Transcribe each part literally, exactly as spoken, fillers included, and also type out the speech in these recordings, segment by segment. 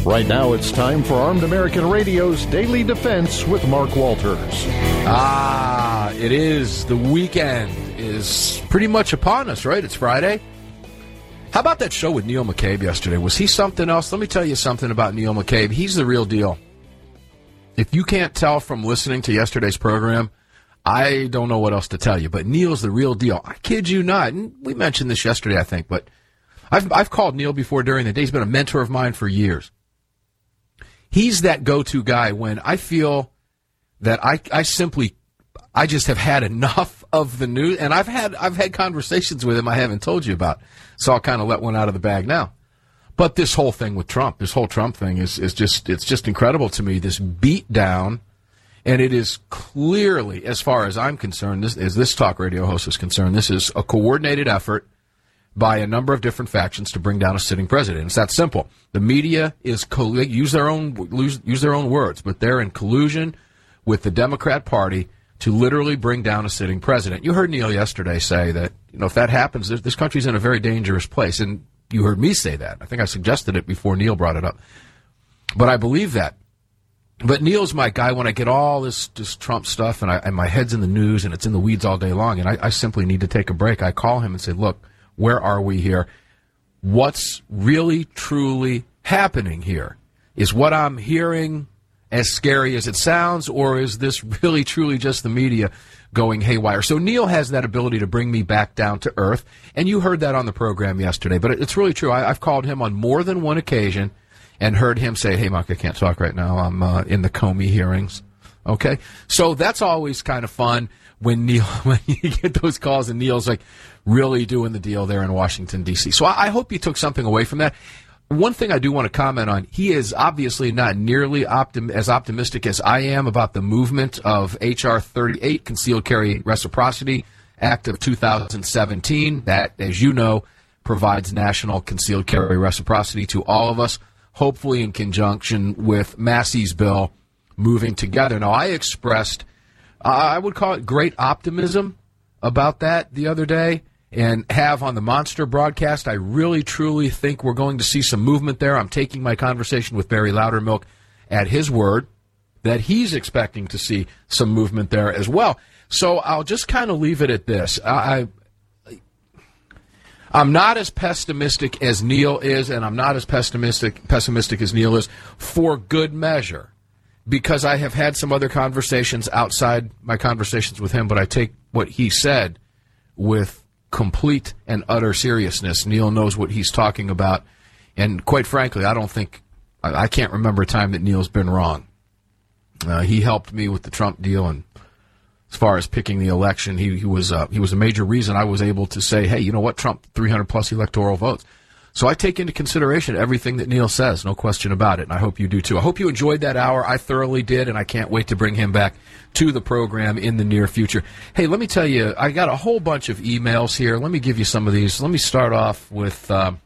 Right now it's time for Armed American Radio's Daily Defense with Mark Walters. Ah, it is. The weekend is pretty much upon us, right? It's Friday. How about that show with Neil McCabe yesterday? Was he something else? Let me tell you something about Neil McCabe. He's the real deal. If you can't tell from listening to yesterday's program, I don't know what else to tell you, but Neil's the real deal. I kid you not. And we mentioned this yesterday, I think, but I've, I've called Neil before during the day. He's been a mentor of mine for years. He's that go-to guy when I feel that I, I simply, I just have had enough of the news, and I've had, I've had conversations with him I haven't told you about, so I'll kind of let one out of the bag now. But this whole thing with Trump, this whole Trump thing is, is just, it's just incredible to me, this beat down, and it is clearly, as far as I'm concerned, this, as this talk radio host is concerned, this is a coordinated effort by a number of different factions to bring down a sitting president. It's that simple. The media is coll- use their own use their own words, but they're in collusion with the Democrat Party to literally bring down a sitting president. You heard Neil yesterday say that, you know, if that happens, this, this country's in a very dangerous place, and you heard me say that. I think I suggested it before Neil brought it up, but I believe that. But Neil's my guy when I get all this, this Trump stuff, and, I, and my head's in the news, and it's in the weeds all day long, and I, I simply need to take a break. I call him and say, look, where are we here? What's really, truly happening here? Is what I'm hearing as scary as it sounds, or is this really, truly just the media going haywire? So Neil has that ability to bring me back down to earth, and you heard that on the program yesterday. But it's really true. I, I've called him on more than one occasion and heard him say, hey, Mark, I can't talk right now. I'm uh, in the Comey hearings. Okay? So that's always kind of fun when Neil, when you get those calls and Neil's like really doing the deal there in Washington, D C. So I, I hope you took something away from that. One thing I do want to comment on, he is obviously not nearly optim- as optimistic as I am about the movement of H R thirty-eight, Concealed Carry Reciprocity Act of two thousand seventeen, that, as you know, provides national concealed carry reciprocity to all of us, hopefully in conjunction with Massey's bill moving together. Now, I expressed, uh, I would call it great optimism about that the other day, and have on the Monster broadcast. I really, truly think we're going to see some movement there. I'm taking my conversation with Barry Loudermilk at his word that he's expecting to see some movement there as well. So I'll just kind of leave it at this. I, I'm not as pessimistic as Neil is, and I'm not as pessimistic pessimistic as Neil is for good measure, because I have had some other conversations outside my conversations with him, but I take what he said with complete and utter seriousness. Neil knows what he's talking about, and quite frankly, I don't think, I, I can't remember a time that Neil's been wrong. Uh, he helped me with the Trump deal, and as far as picking the election, he, he was uh, he was a major reason I was able to say, hey, you know what, Trump, three hundred plus electoral votes. So I take into consideration everything that Neil says, no question about it, and I hope you do too. I hope you enjoyed that hour. I thoroughly did, and I can't wait to bring him back to the program in the near future. Hey, let me tell you, I got a whole bunch of emails here. Let me give you some of these. Let me start off with, um,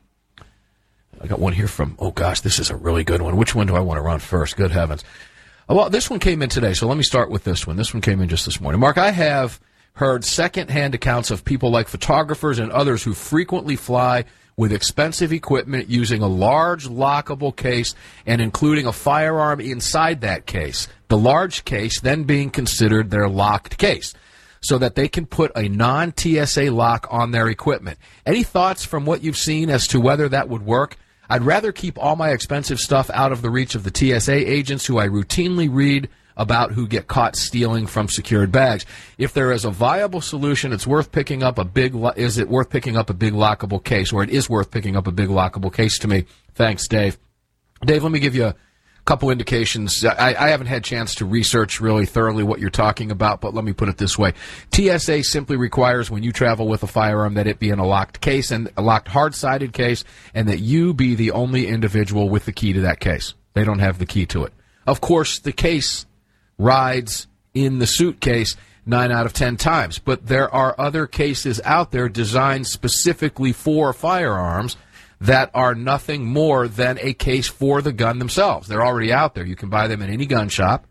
I got one here from, oh gosh, this is a really good one. Which one do I want to run first? Good heavens. Well, this one came in today, so let me start with this one. This one came in just this morning. Mark, I have heard second-hand accounts of people like photographers and others who frequently fly with expensive equipment using a large lockable case and including a firearm inside that case, the large case then being considered their locked case, so that they can put a non-T S A lock on their equipment. Any thoughts from what you've seen as to whether that would work? I'd rather keep all my expensive stuff out of the reach of the T S A agents who I routinely read about who get caught stealing from secured bags. If there is a viable solution, it's worth picking up a big, lo- is it worth picking up a big lockable case, or it is worth picking up a big lockable case to me. Thanks, Dave. Dave, let me give you a couple indications. I, I haven't had a chance to research really thoroughly what you're talking about, but let me put it this way. T S A simply requires when you travel with a firearm that it be in a locked case, and a locked hard-sided case, and that you be the only individual with the key to that case. They don't have the key to it. Of course, the case rides in the suitcase nine out of ten times. But there are other cases out there designed specifically for firearms that are nothing more than a case for the gun themselves. They're already out there. You can buy them in any gun shop,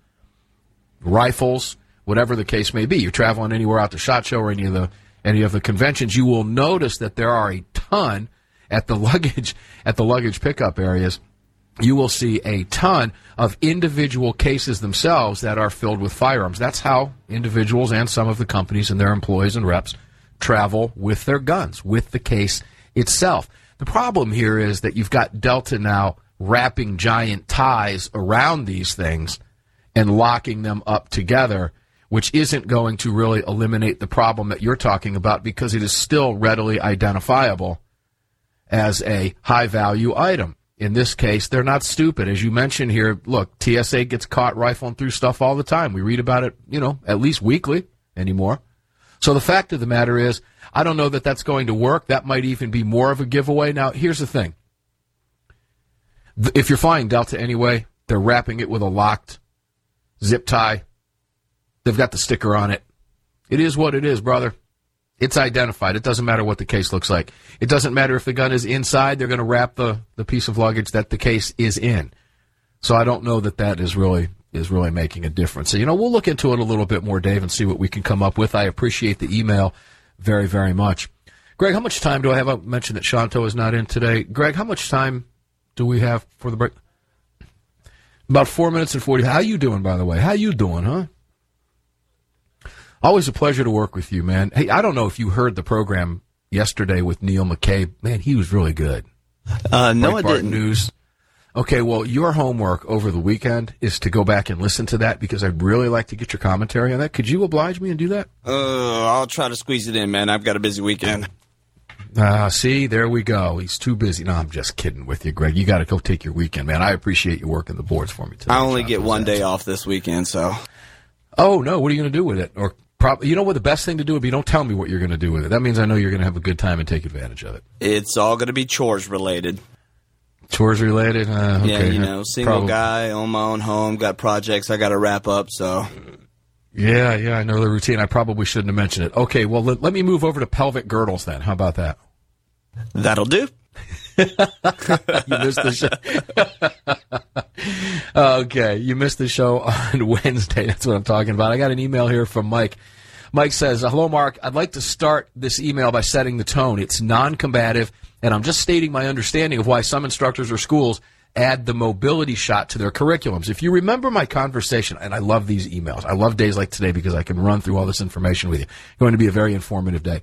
rifles, whatever the case may be. You're traveling anywhere out to SHOT Show or any of the any of the conventions, you will notice that there are a ton at the luggage at the luggage pickup areas you will see a ton of individual cases themselves that are filled with firearms. That's how individuals and some of the companies and their employees and reps travel with their guns, with the case itself. The problem here is that you've got Delta now wrapping giant ties around these things and locking them up together, which isn't going to really eliminate the problem that you're talking about because it is still readily identifiable as a high-value item. In this case, they're not stupid. As you mentioned here, look, T S A gets caught rifling through stuff all the time. We read about it, you know, at least weekly anymore. So the fact of the matter is, I don't know that that's going to work. That might even be more of a giveaway. Now, here's the thing. If you're flying Delta anyway, they're wrapping it with a locked zip tie. They've got the sticker on it. It is what it is, brother. It's identified. It doesn't matter what the case looks like. It doesn't matter if the gun is inside. They're going to wrap the, the piece of luggage that the case is in. So I don't know that that is really is really making a difference. So, you know, we'll look into it a little bit more, Dave, and see what we can come up with. I appreciate the email very, very much. Greg, how much time do I have? I mentioned that Shanto is not in today. Greg, how much time do we have for the break? About four minutes and forty. How you doing, by the way? How you doing, huh? Always a pleasure to work with you, man. Hey, I don't know if you heard the program yesterday with Neil McCabe. Man, he was really good. Uh, no, Breitbart I didn't. News. Okay, well, your homework over the weekend is to go back and listen to that because I'd really like to get your commentary on that. Could you oblige me and do that? Uh, I'll try to squeeze it in, man. I've got a busy weekend. Ah, uh, see, there we go. He's too busy. No, I'm just kidding with you, Greg. You got to go take your weekend, man. I appreciate you working the boards for me today. I only get one day off this weekend, so. Oh, no, what are you going to do with it? Or probably, you know what the best thing to do would be? Don't tell me what you're going to do with it. That means I know you're going to have a good time and take advantage of it. It's all going to be chores related. Chores related? Uh, okay. Yeah, you know, single Probably. guy, own my own home, got projects I got to wrap up, so. Yeah, yeah, I know the routine. I probably shouldn't have mentioned it. Okay, well, let, let me move over to pelvic girdles then. How about that? That'll do. You missed the show. Okay, you missed the show on Wednesday. That's what I'm talking about. I got an email here from Mike. Mike says, hello, Mark. I'd like to start this email by setting the tone. It's non-combative, and I'm just stating my understanding of why some instructors or schools add the mobility shot to their curriculums. If you remember my conversation, and I love these emails. I love days like today because I can run through all this information with you. It's going to be a very informative day.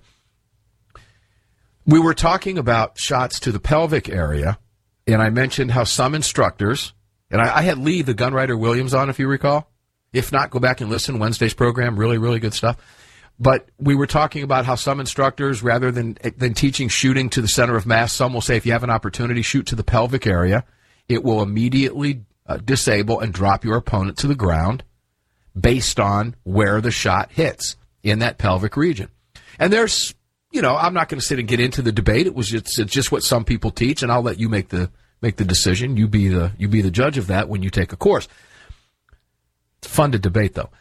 We were talking about shots to the pelvic area, and I mentioned how some instructors, and I, I had Lee, the gunwriter Williams, on, if you recall. If not, go back and listen. Wednesday's program, really, really good stuff. But we were talking about how some instructors, rather than than teaching shooting to the center of mass, some will say if you have an opportunity, shoot to the pelvic area. It will immediately uh, disable and drop your opponent to the ground based on where the shot hits in that pelvic region. And there's, you know, I'm not going to sit and get into the debate. It was just, it's just what some people teach, and I'll let you make the make the decision. You be the you be the judge of that when you take a course. It's fun to debate, though.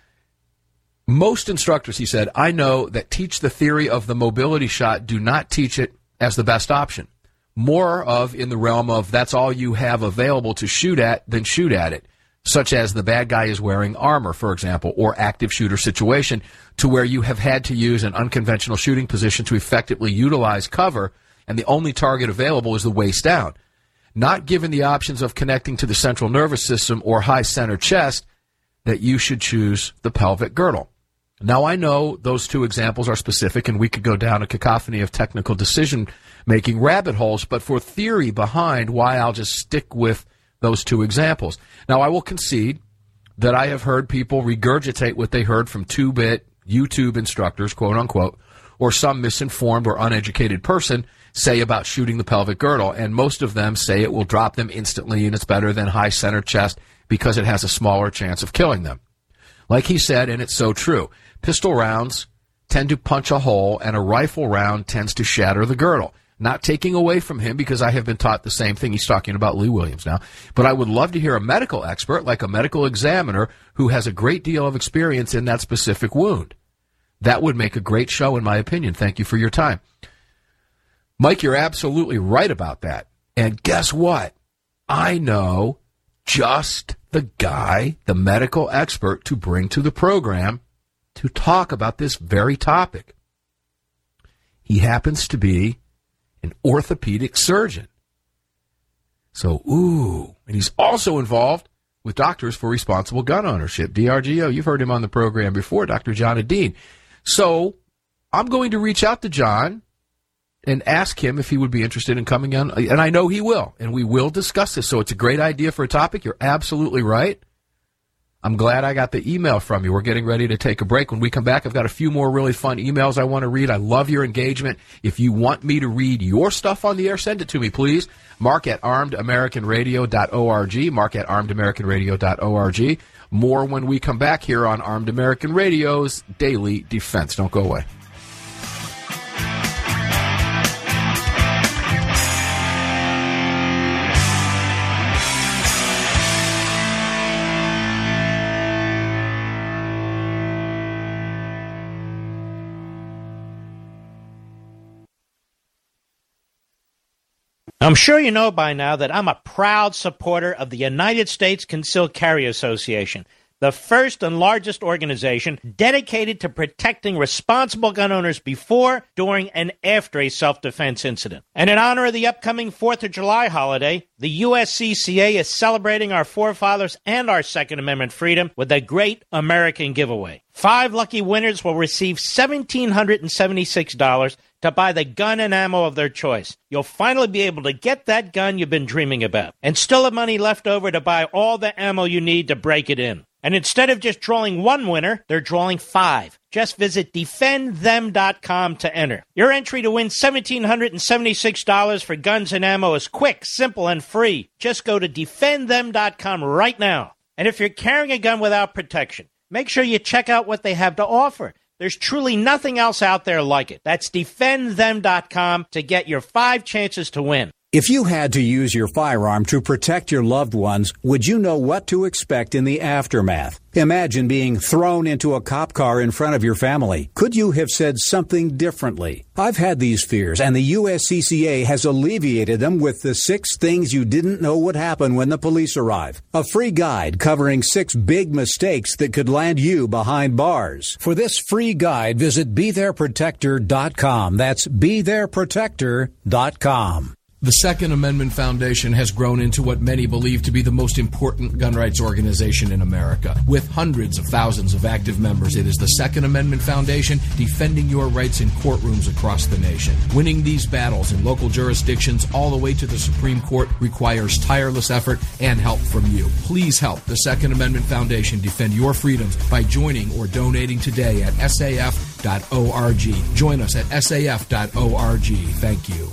Most instructors, he said, I know that teach the theory of the mobility shot do not teach it as the best option. More of in the realm of that's all you have available to shoot at, then shoot at it, such as the bad guy is wearing armor, for example, or active shooter situation, to where you have had to use an unconventional shooting position to effectively utilize cover, and the only target available is the waist down. Not given the options of connecting to the central nervous system or high center chest, that you should choose the pelvic girdle. Now, I know those two examples are specific, and we could go down a cacophony of technical decision-making rabbit holes, but for theory behind why, I'll just stick with those two examples. Now, I will concede that I have heard people regurgitate what they heard from two-bit YouTube instructors, quote-unquote, or some misinformed or uneducated person say about shooting the pelvic girdle, and most of them say it will drop them instantly and it's better than high center chest because it has a smaller chance of killing them. Like he said, and it's so true, pistol rounds tend to punch a hole, and a rifle round tends to shatter the girdle. Not taking away from him, because I have been taught the same thing. He's talking about Lee Williams now. But I would love to hear a medical expert, like a medical examiner, who has a great deal of experience in that specific wound. That would make a great show, in my opinion. Thank you for your time. Mike, you're absolutely right about that. And guess what? I know just the guy, the medical expert, to bring to the program to talk about this very topic. He happens to be an orthopedic surgeon. So, ooh. And he's also involved with Doctors for Responsible Gun Ownership, D R G O. You've heard him on the program before, Doctor John Adine. So I'm going to reach out to John and ask him if he would be interested in coming on. And I know he will, and we will discuss this. So it's a great idea for a topic. You're absolutely right. I'm glad I got the email from you. We're getting ready to take a break. When we come back, I've got a few more really fun emails I want to read. I love your engagement. If you want me to read your stuff on the air, send it to me, please. Mark at armed american radio dot org. Mark at armed american radio dot org. More when we come back here on Armed American Radio's Daily Defense. Don't go away. I'm sure you know by now that I'm a proud supporter of the United States Concealed Carry Association, the first and largest organization dedicated to protecting responsible gun owners before, during, and after a self-defense incident. And in honor of the upcoming fourth of July holiday, the U S C C A is celebrating our forefathers and our Second Amendment freedom with a great American giveaway. Five lucky winners will receive one thousand seven hundred seventy-six dollars to buy the gun and ammo of their choice. You'll finally be able to get that gun you've been dreaming about, and still have money left over to buy all the ammo you need to break it in. And instead of just drawing one winner, they're drawing five. Just visit defend them dot com to enter. Your entry to win one thousand seven hundred seventy-six dollars for guns and ammo is quick, simple, and free. Just go to defend them dot com right now. And if you're carrying a gun without protection, make sure you check out what they have to offer. There's truly nothing else out there like it. That's defend them dot com to get your five chances to win. If you had to use your firearm to protect your loved ones, would you know what to expect in the aftermath? Imagine being thrown into a cop car in front of your family. Could you have said something differently? I've had these fears, and the U S C C A has alleviated them with the six things you didn't know would happen when the police arrive. A free guide covering six big mistakes that could land you behind bars. For this free guide, visit be there protector dot com. That's be there protector dot com. The Second Amendment Foundation has grown into what many believe to be the most important gun rights organization in America. With hundreds of thousands of active members, it is the Second Amendment Foundation defending your rights in courtrooms across the nation. Winning these battles in local jurisdictions all the way to the Supreme Court requires tireless effort and help from you. Please help the Second Amendment Foundation defend your freedoms by joining or donating today at S A F dot org. Join us at S A F dot org. Thank you.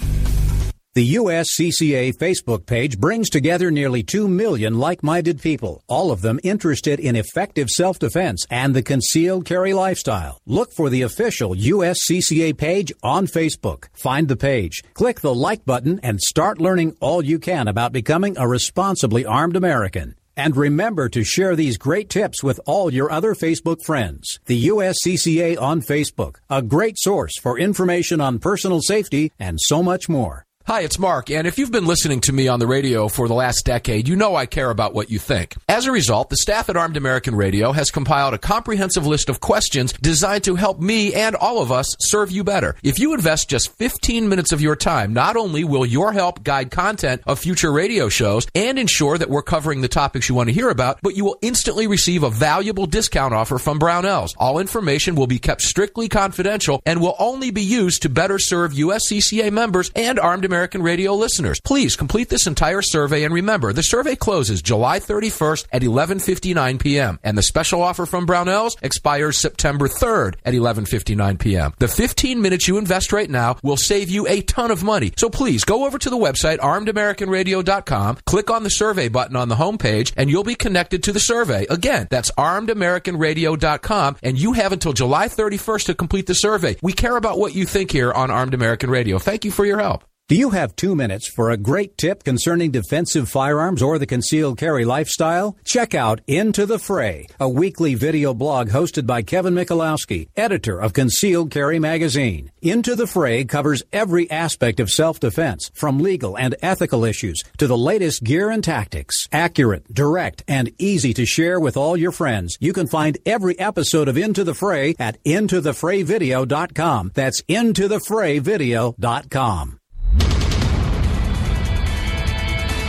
The U S C C A Facebook page brings together nearly two million like-minded people, all of them interested in effective self-defense and the concealed carry lifestyle. Look for the official U S C C A page on Facebook. Find the page, click the like button, and start learning all you can about becoming a responsibly armed American. And remember to share these great tips with all your other Facebook friends. The U S C C A on Facebook, a great source for information on personal safety and so much more. Hi, it's Mark, and if you've been listening to me on the radio for the last decade, you know I care about what you think. As a result, the staff at Armed American Radio has compiled a comprehensive list of questions designed to help me and all of us serve you better. If you invest just fifteen minutes of your time, not only will your help guide content of future radio shows and ensure that we're covering the topics you want to hear about, but you will instantly receive a valuable discount offer from Brownells. All information will be kept strictly confidential and will only be used to better serve U S C C A members and Armed American Radio listeners. Please complete this entire survey, and remember, the survey closes July thirty-first at eleven fifty-nine p.m. and the special offer from Brownells expires September third at eleven fifty-nine p.m. The fifteen minutes you invest right now will save you a ton of money. So please go over to the website armed american radio dot com, click on the survey button on the homepage, and you'll be connected to the survey. Again, that's armed american radio dot com, and you have until July thirty-first to complete the survey. We care about what you think here on Armed American Radio. Thank you for your help. Do you have two minutes for a great tip concerning defensive firearms or the concealed carry lifestyle? Check out Into the Fray, a weekly video blog hosted by Kevin Michalowski, editor of Concealed Carry Magazine. Into the Fray covers every aspect of self-defense, from legal and ethical issues to the latest gear and tactics. Accurate, direct, and easy to share with all your friends. You can find every episode of Into the Fray at into the fray video dot com. That's into the fray video dot com.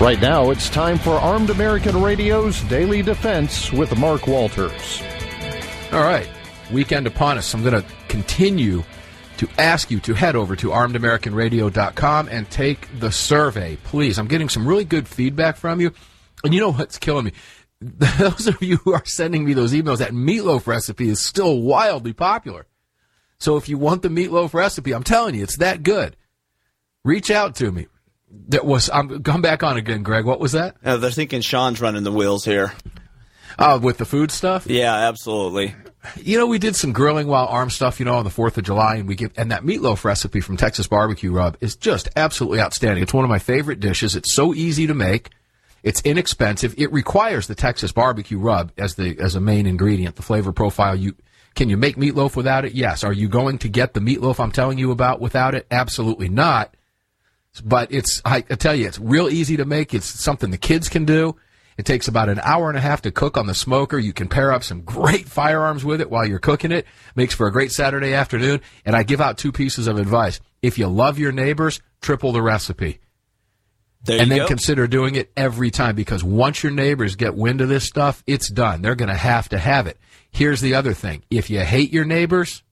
Right now, it's time for Armed American Radio's Daily Defense with Mark Walters. All right, weekend upon us. I'm going to continue to ask you to head over to armed american radio dot com and take the survey, please. I'm getting some really good feedback from you. And you know what's killing me? Those of you who are sending me those emails, that meatloaf recipe is still wildly popular. So if you want the meatloaf recipe, I'm telling you, it's that good. Reach out to me. That was I'm come back on again, Greg. What was that? Uh, they're thinking Sean's running the wheels here. Uh, with the food stuff? Yeah, absolutely. You know, we did some grilling while armed stuff, you know, on the fourth of July, and we give, and that meatloaf recipe from Texas Barbecue Rub is just absolutely outstanding. It's one of my favorite dishes. It's so easy to make. It's inexpensive. It requires the Texas Barbecue Rub as the as a main ingredient, the flavor profile. You Can you make meatloaf without it? Yes. Are you going to get the meatloaf I'm telling you about without it? Absolutely not. But it's, I, I tell you, it's real easy to make. It's something the kids can do. It takes about an hour and a half to cook on the smoker. You can pair up some great firearms with it while you're cooking it. Makes for a great Saturday afternoon. And I give out two pieces of advice. If you love your neighbors, triple the recipe. There and you then go. Consider doing it every time, because once your neighbors get wind of this stuff, it's done. They're going to have to have it. Here's the other thing. If you hate your neighbors,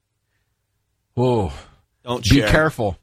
whoa, Don't be share. careful.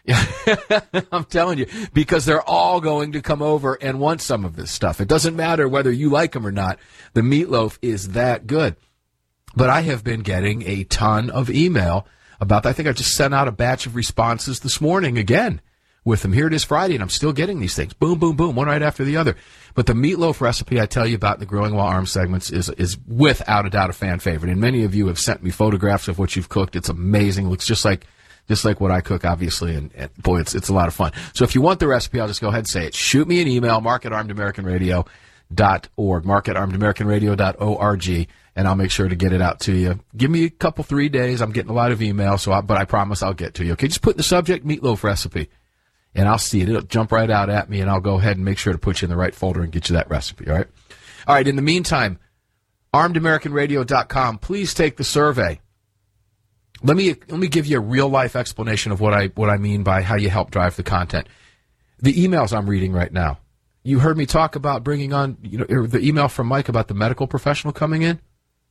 I'm telling you, because they're all going to come over and want some of this stuff. It doesn't matter whether you like them or not. The meatloaf is that good. But I have been getting a ton of email about that. I think I just sent out a batch of responses this morning again with them. Here it is Friday, and I'm still getting these things. Boom, boom, boom, one right after the other. But the meatloaf recipe I tell you about in the Grilling While Armed segments is is without a doubt a fan favorite. And many of you have sent me photographs of what you've cooked. It's amazing. Looks just like just like what I cook, obviously. And, and boy, it's it's a lot of fun. So if you want the recipe, I'll just go ahead and say it. Shoot me an email, mark at armed american radio dot org, mark at armed american radio dot org, and I'll make sure to get it out to you. Give me a couple, three days. I'm getting a lot of emails, so I, but I promise I'll get to you. Okay, just put in the subject meatloaf recipe, and I'll see it. It'll jump right out at me, and I'll go ahead and make sure to put you in the right folder and get you that recipe, all right? All right, in the meantime, armed american radio dot com, please take the survey. Let me let me give you a real-life explanation of what I what I mean by how you help drive the content. The emails I'm reading right now. You heard me talk about bringing on, you know, the email from Mike about the medical professional coming in.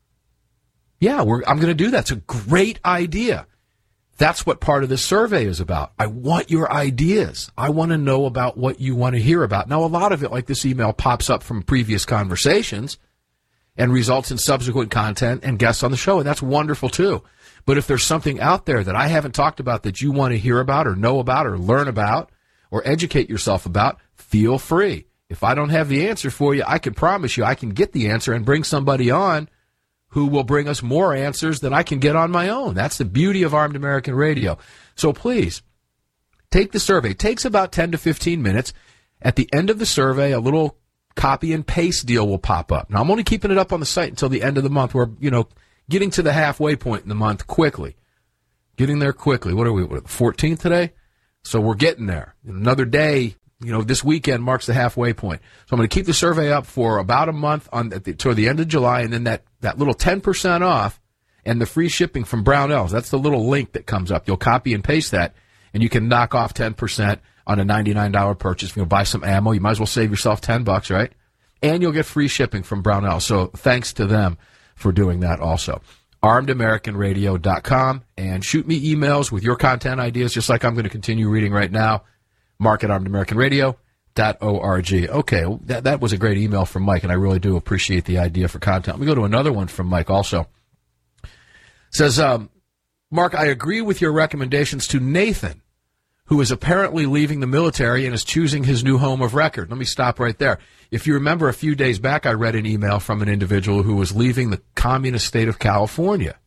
Yeah, we're, I'm going to do that. It's a great idea. That's what part of this survey is about. I want your ideas. I want to know about what you want to hear about. Now, a lot of it, like this email, pops up from previous conversations and results in subsequent content and guests on the show, and that's wonderful, too. But if there's something out there that I haven't talked about that you want to hear about or know about or learn about or educate yourself about, feel free. If I don't have the answer for you, I can promise you I can get the answer and bring somebody on who will bring us more answers than I can get on my own. That's the beauty of Armed American Radio. So please, take the survey. It takes about ten to fifteen minutes. At the end of the survey, a little copy and paste deal will pop up. Now, I'm only keeping it up on the site until the end of the month. We're, you know, getting to the halfway point in the month quickly. Getting there quickly. What are we, what, the fourteenth today? So we're getting there. Another day, you know, this weekend marks the halfway point. So I'm going to keep the survey up for about a month on the, toward the end of July, and then that, that little ten percent off and the free shipping from Brownells. That's the little link that comes up. You'll copy and paste that, and you can knock off ten percent on a ninety-nine dollars purchase. If you buy some ammo, you might as well save yourself ten bucks, right? And you'll get free shipping from Brownells. So thanks to them for doing that also. armed american radio dot com, and shoot me emails with your content ideas, just like I'm going to continue reading right now. Mark at armed american radio dot org. Okay, well, that, that was a great email from Mike, and I really do appreciate the idea for content. Let me go to another one from Mike also. It says, um, Mark, I agree with your recommendations to Nathan, who is apparently leaving the military and is choosing his new home of record. Let me stop right there. If you remember, a few days back, I read an email from an individual who was leaving the communist state of California.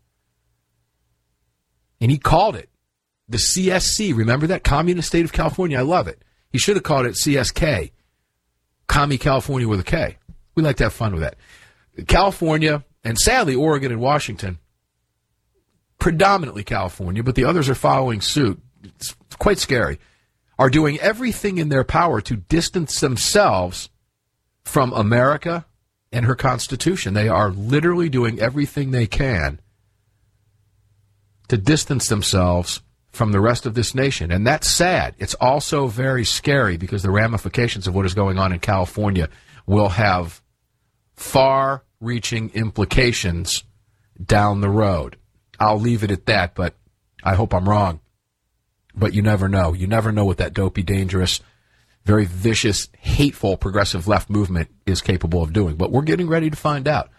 And he called it the C S C. Remember that? Communist State of California. I love it. He should have called it C S K. Commie California with a K. We like to have fun with that. California, and sadly Oregon and Washington, predominantly California, but the others are following suit. It's quite scary, are doing everything in their power to distance themselves from America and her Constitution. They are literally doing everything they can to distance themselves from the rest of this nation. And that's sad. It's also very scary because the ramifications of what is going on in California will have far-reaching implications down the road. I'll leave it at that, but I hope I'm wrong. But you never know. You never know what that dopey, dangerous, very vicious, hateful progressive left movement is capable of doing. But we're getting ready to find out.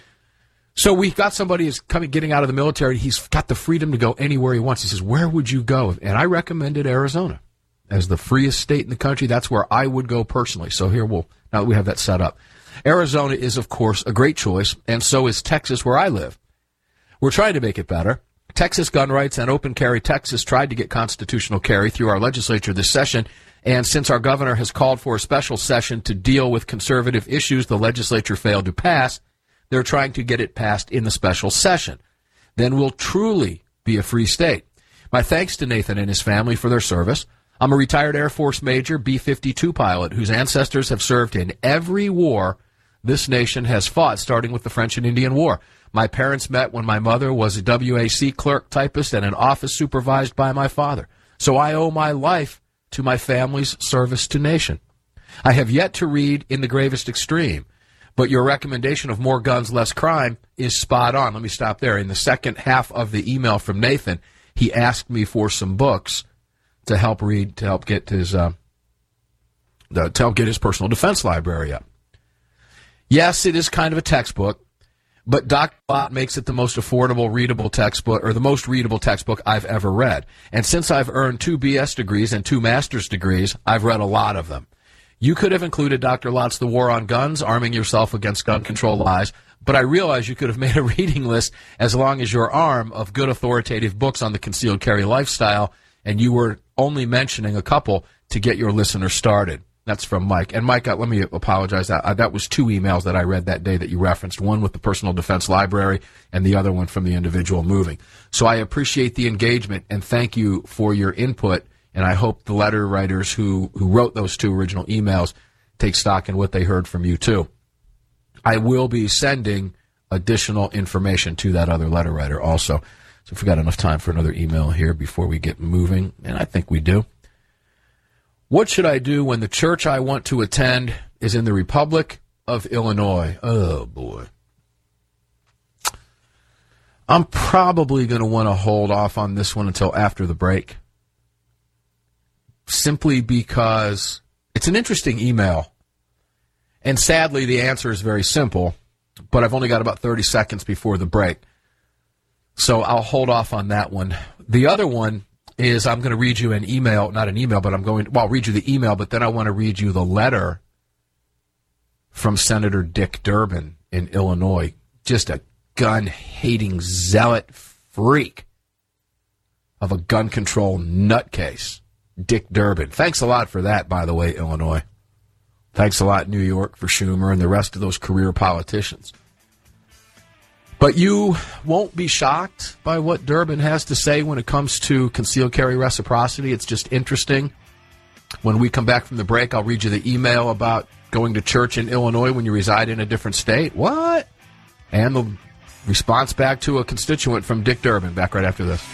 So we got somebody who's coming, getting out of the military. He's got the freedom to go anywhere he wants. He says, where would you go? And I recommended Arizona as the freest state in the country. That's where I would go personally. So here we'll, now that we have that set up. Arizona is, of course, a great choice, and so is Texas, where I live. We're trying to make it better. Texas Gun Rights and Open Carry Texas tried to get constitutional carry through our legislature this session, and since our governor has called for a special session to deal with conservative issues the legislature failed to pass, they're trying to get it passed in the special session. Then we'll truly be a free state. My thanks to Nathan and his family for their service. I'm a retired Air Force Major, B fifty-two pilot, whose ancestors have served in every war this nation has fought, starting with the French and Indian War. My parents met when my mother was a W A C clerk typist and an office supervised by my father. So I owe my life to my family's service to nation. I have yet to read In the Gravest Extreme, but your recommendation of More Guns, Less Crime is spot on. Let me stop there. In the second half of the email from Nathan, he asked me for some books to help read, to help get his, uh, the, to help get his personal defense library up. Yes, it is kind of a textbook, but Doctor Lott makes it the most affordable, readable textbook, or the most readable textbook I've ever read. And since I've earned two B S degrees and two master's degrees, I've read a lot of them. You could have included Doctor Lott's The War on Guns, Arming Yourself Against Gun Control Lies, but I realize you could have made a reading list as long as your arm of good authoritative books on the concealed carry lifestyle, and you were only mentioning a couple to get your listeners started. That's from Mike. And Mike, uh, let me apologize. That, uh, that was two emails that I read that day that you referenced, one with the Personal Defense Library and the other one from the individual moving. So I appreciate the engagement and thank you for your input, and I hope the letter writers who, who wrote those two original emails take stock in what they heard from you, too. I will be sending additional information to that other letter writer also. So if we got enough time for another email here before we get moving, and I think we do. What should I do when the church I want to attend is in the Republic of Illinois? Oh, boy. I'm probably going to want to hold off on this one until after the break, simply because it's an interesting email. And sadly, the answer is very simple, but I've only got about thirty seconds before the break. So I'll hold off on that one. The other one is I'm going to read you an email, not an email, but I'm going to, well, I'll read you the email, but then I want to read you the letter from Senator Dick Durbin in Illinois. Just a gun-hating zealot freak of a gun control nutcase. Dick Durbin. Thanks a lot for that, by the way, Illinois. Thanks a lot, New York, for Schumer and the rest of those career politicians. But you won't be shocked by what Durbin has to say when it comes to concealed carry reciprocity. It's just interesting. When we come back from the break, I'll read you the email about going to church in Illinois when you reside in a different state. What? And the response back to a constituent from Dick Durbin. Back right after this.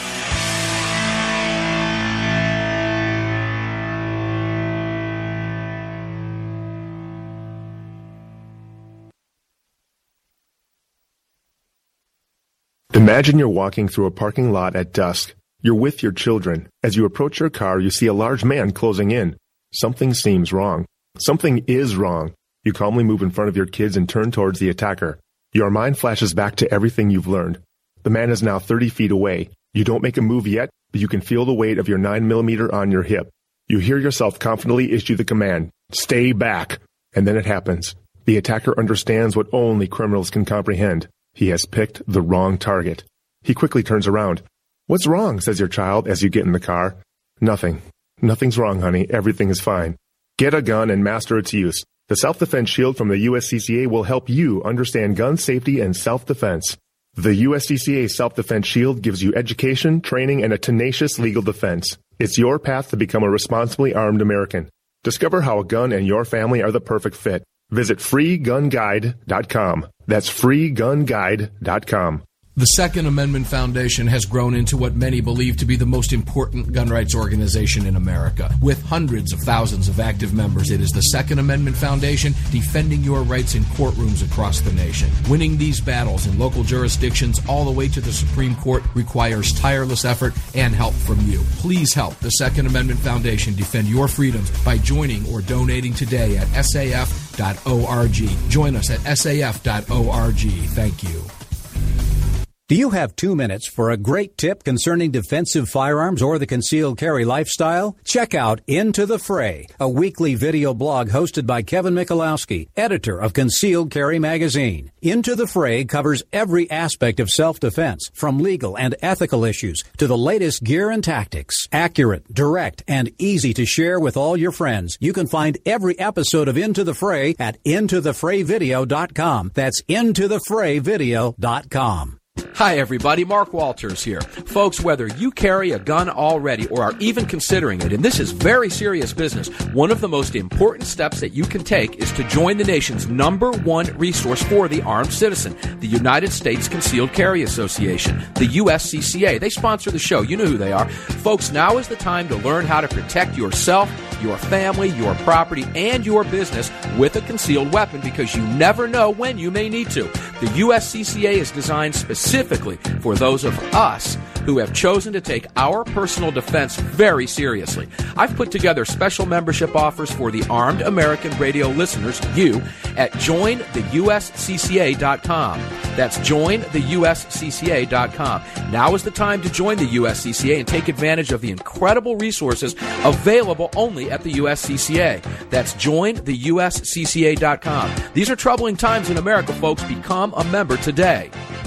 Imagine you're walking through a parking lot at dusk. You're with your children. As you approach your car, you see a large man closing in. Something seems wrong. Something is wrong. You calmly move in front of your kids and turn towards the attacker. Your mind flashes back to everything you've learned. The man is now thirty feet away. You don't make a move yet, but you can feel the weight of your nine millimeter on your hip. You hear yourself confidently issue the command, "Stay back." And then it happens. The attacker understands what only criminals can comprehend. He has picked the wrong target. He quickly turns around. "What's wrong?" says your child as you get in the car. "Nothing. Nothing's wrong, honey. Everything is fine." Get a gun and master its use. The Self-Defense Shield from the U S C C A will help you understand gun safety and self-defense. The U S C C A Self-Defense Shield gives you education, training, and a tenacious legal defense. It's your path to become a responsibly armed American. Discover how a gun and your family are the perfect fit. Visit free gun guide dot com. That's free gun guide dot com. The Second Amendment Foundation has grown into what many believe to be the most important gun rights organization in America. With hundreds of thousands of active members, it is the Second Amendment Foundation defending your rights in courtrooms across the nation. Winning these battles in local jurisdictions all the way to the Supreme Court requires tireless effort and help from you. Please help the Second Amendment Foundation defend your freedoms by joining or donating today at S A F dot org. Join us at S A F dot org. Thank you. Do you have two minutes for a great tip concerning defensive firearms or the concealed carry lifestyle? Check out Into the Fray, a weekly video blog hosted by Kevin Michalowski, editor of Concealed Carry magazine. Into the Fray covers every aspect of self-defense, from legal and ethical issues to the latest gear and tactics. Accurate, direct, and easy to share with all your friends. You can find every episode of Into the Fray at into the fray video dot com. That's into the fray video dot com. Hi, everybody. Mark Walters here. Folks, whether you carry a gun already or are even considering it, and this is very serious business, one of the most important steps that you can take is to join the nation's number one resource for the armed citizen, the United States Concealed Carry Association, the U S C C A. They sponsor the show. You know who they are. Folks, now is the time to learn how to protect yourself, your family, your property, and your business with a concealed weapon, because you never know when you may need to. The U S C C A is designed specifically for those of us who have chosen to take our personal defense very seriously. I've put together special membership offers for the armed American radio listeners, you, at join the U S C C A dot com. That's join the U S C C A dot com. Now is the time to join the U S C C A and take advantage of the incredible resources available only at the U S C C A. That's join the U S C C A dot com. These are troubling times in America, folks. Become a member today.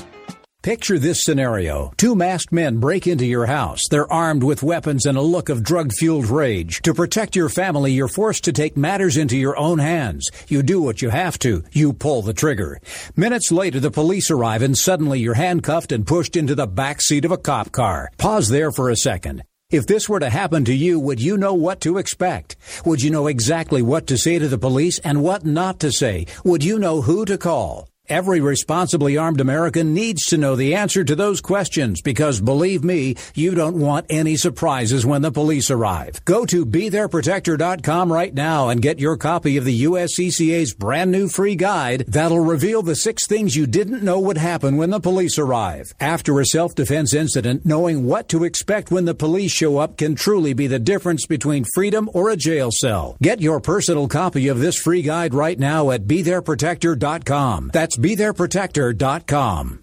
Picture this scenario. Two masked men break into your house. They're armed with weapons and a look of drug-fueled rage. To protect your family, you're forced to take matters into your own hands. You do what you have to. You pull the trigger. Minutes later, the police arrive, and suddenly you're handcuffed and pushed into the back seat of a cop car. Pause there for a second. If this were to happen to you, would you know what to expect? Would you know exactly what to say to the police and what not to say? Would you know who to call? Every responsibly armed American needs to know the answer to those questions, because, believe me, you don't want any surprises when the police arrive. Go to be there protector dot com right now and get your copy of the U S C C A's brand new free guide that'll reveal the six things you didn't know would happen when the police arrive. After a self-defense incident, knowing what to expect when the police show up can truly be the difference between freedom or a jail cell. Get your personal copy of this free guide right now at be there protector dot com. That's be there protector dot com.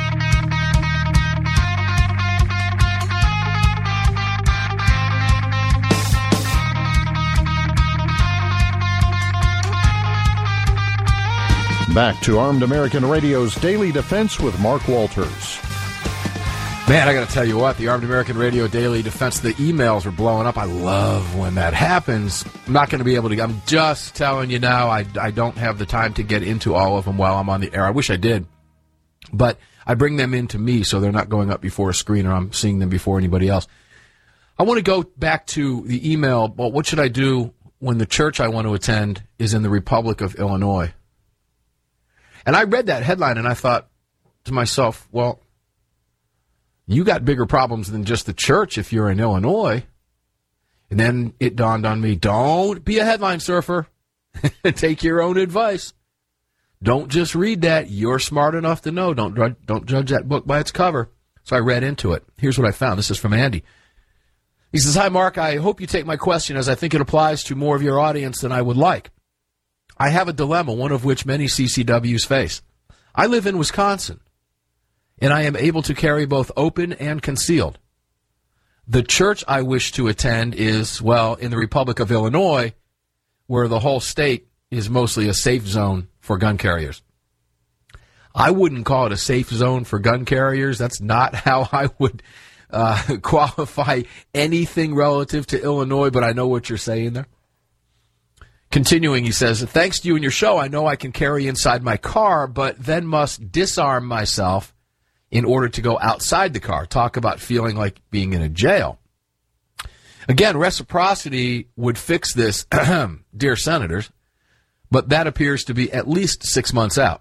Back to Armed American Radio's Daily Defense with Mark Walters. Man, I got to tell you what, the Armed American Radio Daily Defense, the emails are blowing up. I love when that happens. I'm not going to be able to, I'm just telling you now, I, I don't have the time to get into all of them while I'm on the air. I wish I did. But I bring them into me so they're not going up before a screen or I'm seeing them before anybody else. I want to go back to the email, well, what should I do when the church I want to attend is in the Republic of Illinois? And I read that headline and I thought to myself, well, you got bigger problems than just the church if you're in Illinois. And then it dawned on me, don't be a headline surfer. Take your own advice. Don't just read that. You're smart enough to know. Don't, don't judge that book by its cover. So I read into it. Here's what I found. This is from Andy. He says, hi, Mark. I hope you take my question as I think it applies to more of your audience than I would like. I have a dilemma, one of which many C C Ws face. I live in Wisconsin, and I am able to carry both open and concealed. The church I wish to attend is, well, in the Republic of Illinois, where the whole state is mostly a safe zone for gun carriers. I wouldn't call it a safe zone for gun carriers. That's not how I would uh, qualify anything relative to Illinois, but I know what you're saying there. Continuing, he says, thanks to you and your show, I know I can carry inside my car, but then must disarm myself in order to go outside the car. Talk about feeling like being in a jail. Again, reciprocity would fix this, dear senators, but that appears to be at least six months out.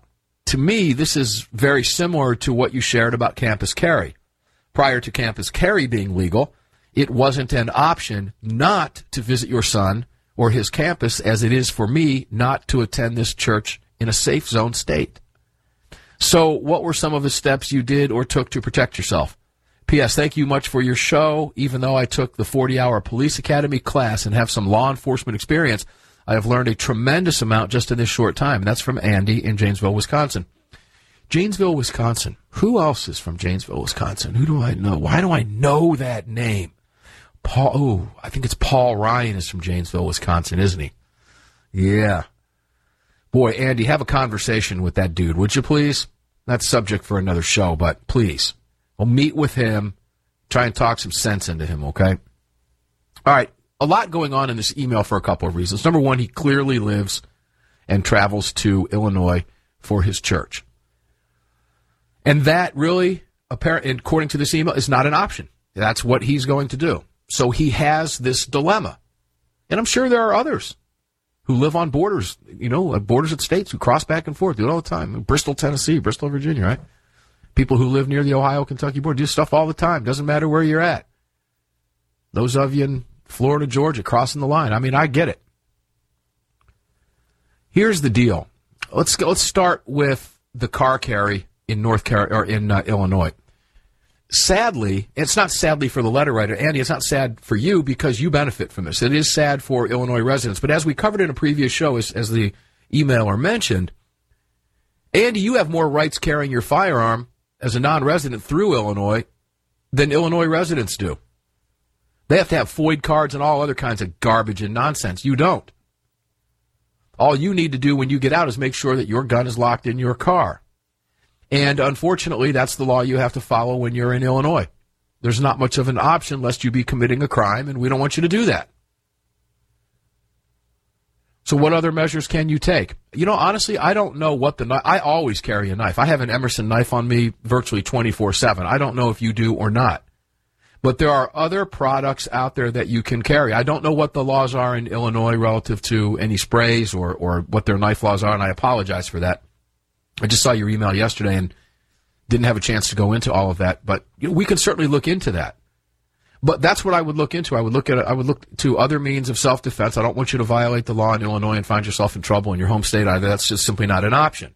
to me, this is very similar to what you shared about campus carry. Prior to campus carry being legal, it wasn't an option not to visit your son or his campus, as it is for me not to attend this church in a safe zone state. So what were some of the steps you did or took to protect yourself? P S. Thank you much for your show. Even though I took the forty-hour police academy class and have some law enforcement experience, I have learned a tremendous amount just in this short time. And that's from Andy in Janesville, Wisconsin. Janesville, Wisconsin. Who else is from Janesville, Wisconsin? Who do I know? Why do I know that name? Paul, oh, I think it's Paul Ryan is from Janesville, Wisconsin, isn't he? Yeah. Boy, Andy, have a conversation with that dude, would you please? That's subject for another show, but please. We'll meet with him, try and talk some sense into him, okay? All right, a lot going on in this email for a couple of reasons. Number one, he clearly lives and travels to Illinois for his church. And that really, according to this email, is not an option. That's what he's going to do. So he has this dilemma. And I'm sure there are others who live on borders, you know, borders of states who cross back and forth, do it all the time. Bristol, Tennessee, Bristol, Virginia, right? People who live near the Ohio-Kentucky border do stuff all the time. Doesn't matter where you're at. Those of you in Florida, Georgia, crossing the line. I mean, I get it. Here's the deal. Let's go, let's start with the car carry in North Car- or in uh, Illinois. Sadly, it's not sadly for the letter writer, Andy, it's not sad for you because you benefit from this. It is sad for Illinois residents. But as we covered in a previous show, as, as the emailer mentioned, Andy, you have more rights carrying your firearm as a non-resident through Illinois than Illinois residents do. They have to have F O I D cards and all other kinds of garbage and nonsense. You don't. All you need to do when you get out is make sure that your gun is locked in your car. And unfortunately, that's the law you have to follow when you're in Illinois. There's not much of an option lest you be committing a crime, and we don't want you to do that. So what other measures can you take? You know, honestly, I don't know what the knife... I always carry a knife. I have an Emerson knife on me virtually twenty-four seven. I don't know if you do or not. But there are other products out there that you can carry. I don't know what the laws are in Illinois relative to any sprays or, or what their knife laws are, and I apologize for that. I just saw your email yesterday and didn't have a chance to go into all of that, but you know, we can certainly look into that. But that's what I would look into. I would look at I would look to other means of self-defense. I don't want you to violate the law in Illinois and find yourself in trouble in your home state either. That's just simply not an option.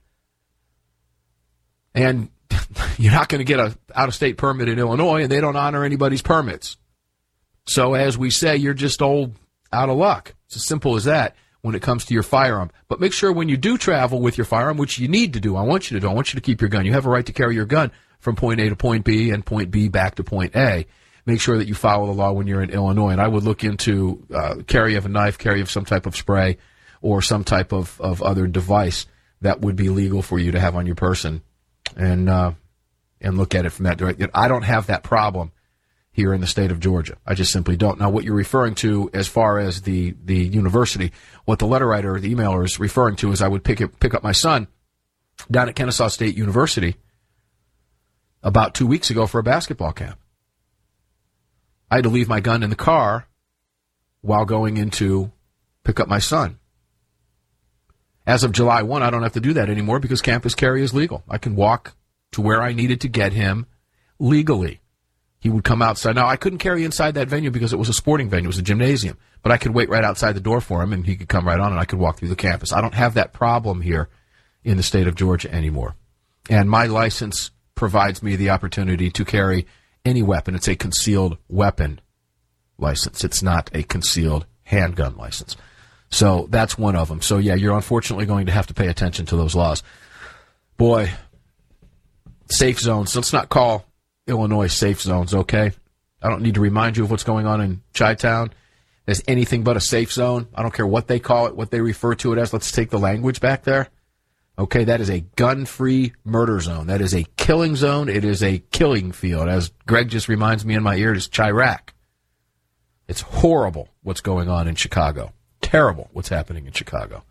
And you're not going to get a out-of-state permit in Illinois, and they don't honor anybody's permits. So as we say, you're just old out of luck. It's as simple as that when it comes to your firearm. But make sure when you do travel with your firearm, which you need to do, I want you to do, I want you to keep your gun. You have a right to carry your gun from point A to point B and point B back to point A. Make sure that you follow the law when you're in Illinois. And I would look into uh, carry of a knife, carry of some type of spray, or some type of, of other device that would be legal for you to have on your person, and uh, and look at it from that direction. I don't have that problem here in the state of Georgia. I just simply don't. Now, what you're referring to as far as the, the university, what the letter writer or the emailer is referring to is I would pick it, pick up my son down at Kennesaw State University about two weeks ago for a basketball camp. I had to leave my gun in the car while going in to pick up my son. As of July first, I don't have to do that anymore because campus carry is legal. I can walk to where I needed to get him legally. He would come outside. Now, I couldn't carry inside that venue because it was a sporting venue. It was a gymnasium. But I could wait right outside the door for him, and he could come right on, and I could walk through the campus. I don't have that problem here in the state of Georgia anymore. And my license provides me the opportunity to carry any weapon. It's a concealed weapon license. It's not a concealed handgun license. So that's one of them. So, yeah, you're unfortunately going to have to pay attention to those laws. Boy, safe zones. Let's not call Illinois safe zones, okay? I don't need to remind you of what's going on in Chi-Town. There's anything but a safe zone. I don't care what they call it, what they refer to it as. Let's take the language back there. Okay, that is a gun-free murder zone. That is a killing zone. It is a killing field. As Greg just reminds me in my ear, it is Chirac. It's horrible what's going on in Chicago. Terrible what's happening in Chicago.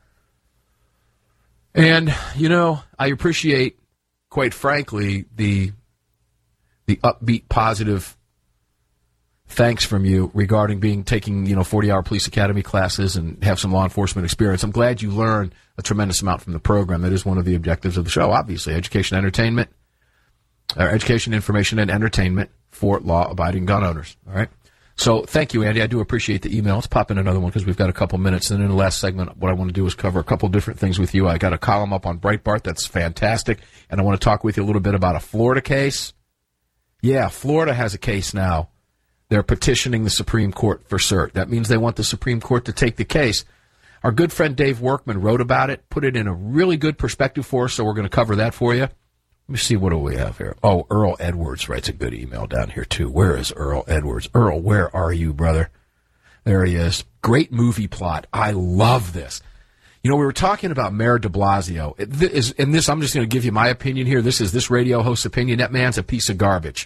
And, you know, I appreciate, quite frankly, the the upbeat, positive thanks from you regarding being taking, you know, forty-hour police academy classes and have some law enforcement experience. I'm glad you learned a tremendous amount from the program. That is one of the objectives of the show, obviously. Education, entertainment, or education, information, and entertainment for law-abiding gun owners. All right? So thank you, Andy. I do appreciate the email. Let's pop in another one because we've got a couple minutes. And in the last segment, what I want to do is cover a couple different things with you. I got a column up on Breitbart that's fantastic, and I want to talk with you a little bit about a Florida case. Yeah, Florida has a case now. They're petitioning the Supreme Court for cert. That means they want the Supreme Court to take the case. Our good friend Dave Workman wrote about it, put it in a really good perspective for us, so we're going to cover that for you. Let me see, what do we have here? Oh, Earl Edwards writes a good email down here, too. Where is Earl Edwards? Earl, where are you, brother? There he is. Great movie plot. I love this. You know, we were talking about Mayor de Blasio. It is, and this, I'm just going to give you my opinion here. This is this radio host's opinion. That man's a piece of garbage.